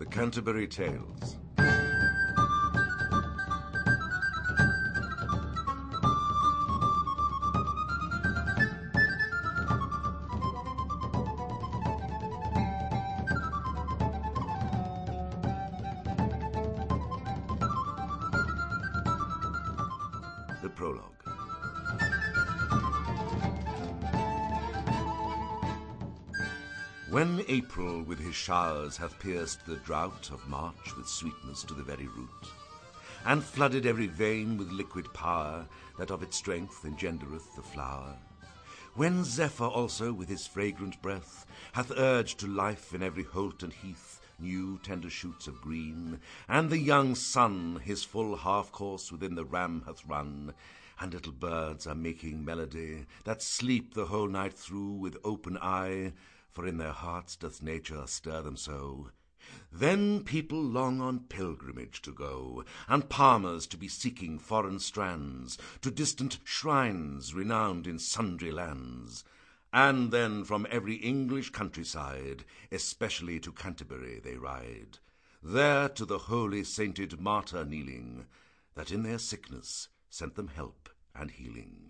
Canterbury Tales. The Prologue. When April with his showers hath pierced the drought of March with sweetness to the very root, and flooded every vein with liquid power that of its strength engendereth the flower, when Zephyr also with his fragrant breath hath urged to life in every holt and heath new tender shoots of green, and the young sun his full half-course within the ram hath run, and little birds are making melody, that sleep the whole night through with open eye, for in their hearts doth nature stir them so, then people long on pilgrimage to go, and palmers to be seeking foreign strands, to distant shrines renowned in sundry lands, and then from every English countryside, especially to Canterbury they ride, there to the holy sainted martyr kneeling, that in their sickness sent them help and healing.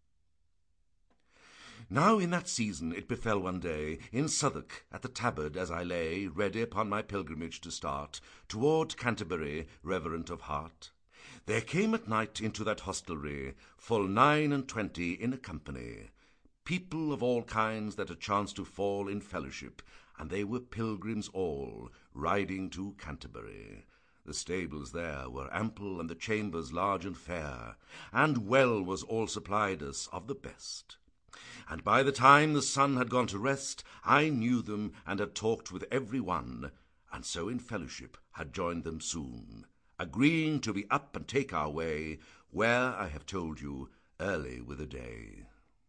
Now in that season it befell one day, in Southwark at the Tabard, as I lay, ready upon my pilgrimage to start, toward Canterbury, reverent of heart, there came at night into that hostelry full 29 in a company, people of all kinds that had chanced to fall in fellowship, and they were pilgrims all, riding to Canterbury. The stables there were ample, and the chambers large and fair, and well was all supplied us of the best. And by the time the sun had gone to rest, I knew them and had talked with every one, and so in fellowship had joined them soon, agreeing to be up and take our way, where I have told you early with the day.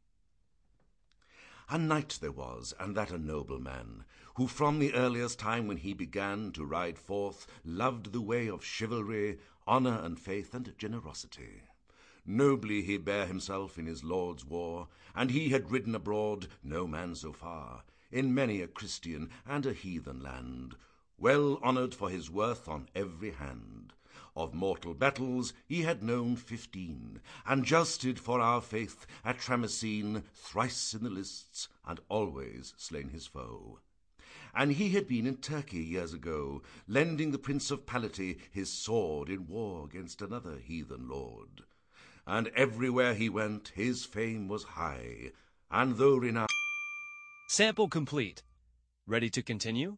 A knight there was, and that a noble man, who from the earliest time when he began to ride forth, loved the way of chivalry, honour and faith and generosity. Nobly he bare himself in his lord's war, and he had ridden abroad, no man so far, in many a Christian and a heathen land, well honoured for his worth on every hand. Of mortal battles he had known 15, and justed for our faith at Tramesine thrice in the lists, and always slain his foe. And he had been in Turkey years ago, lending the Prince of Palati his sword in war against another heathen lord. And everywhere he went his fame was high, and though renowned... Sample complete. Ready to continue?